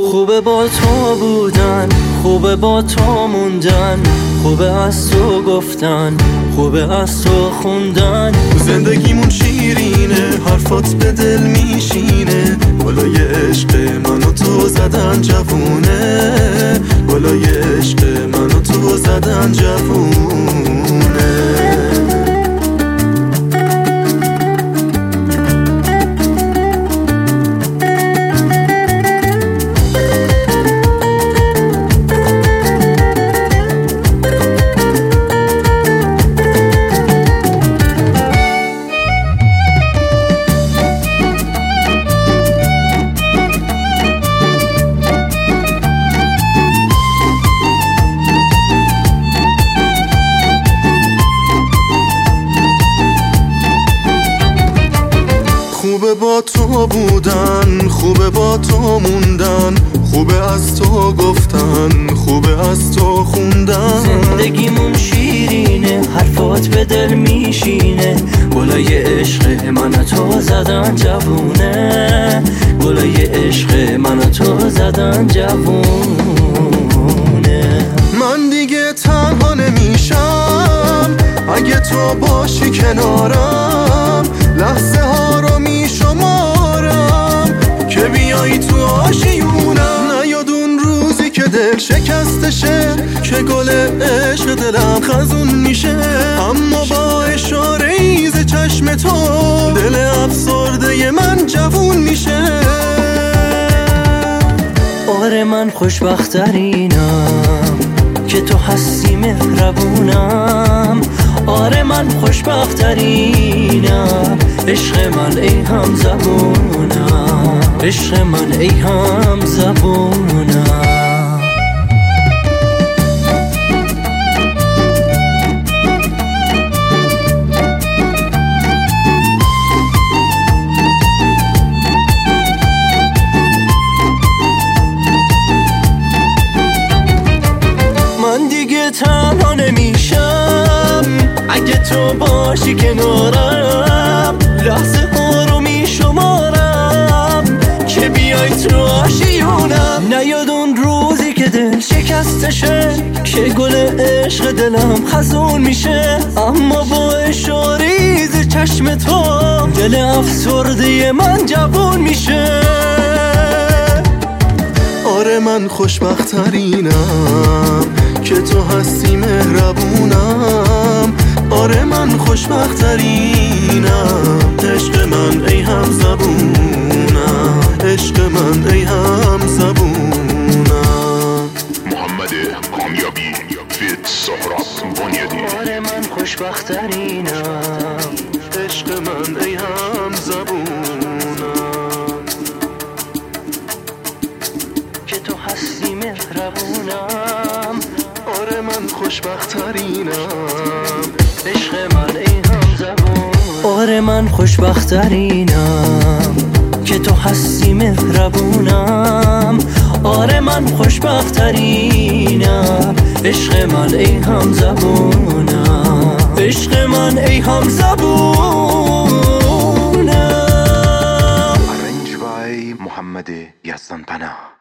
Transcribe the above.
خوبه با تو بودن، خوبه با تو موندن، خوبه از تو گفتن، خوبه از تو خوندن. زندگیمون شیرینه، حرفات به دل میشینه، بالای عشق من و تو زدن جوونه، بالای عشق من و تو زدن جوونه. خوبه با تو بودن، خوبه با تو موندن، خوبه از تو گفتن، خوبه از تو خوندن. زندگیمون شیرینه، حرفات به دل میشینه، بالای عشق من و تو زدن جوونه، بالای عشق من و تو زدن جوونه. من دیگه تنها نمیشم اگه تو باشی کنارم، لحظه ها رو میشمارم که بیایی تو آشیونم. نیاد اون روزی که دل شکستشه، که گل عشق دلم خزون میشه، اما با اشاره ایز چشم تو دل افسرده من جوون میشه. آره من خوشبخت‌ترینم که تو هستی مهربونم، آره من خوشبخت‌ترینم، عشق من ای هم زبونم، عشق من ای هم زبونم. من دیگه تنها نمیشم اگه تو باشی کنارم، لحظه ها رو میشمارم که بیای تو آشیونم. نیاد اون روزی که دل شکستشه، که گل عشق دلم خزون میشه، اما با اشاریز چشم تو دل افسرده من جوون میشه. آره من خوشبخت‌ترینم که تو هستی مهربونم، آره من خوشبخت‌ترینم، عشق من ای هم زبونم، عشق من ای هم زبونم. محمد کامیابی فیت سهراب بنیادی. آره من خوشبخت‌ترینم، عشق من ای هم زبونم، که تو هستی مهربونم. آره من خوشبخت‌ترینم، عشق من ای هم زبون. آره من خوشبخت‌ترینم که تو هستی مهربونم، آره من خوشبخت‌ترینم، عشق من ای هم زبونم، عشق من ای هم زبونم. Arranged by محمد یزدان پناه.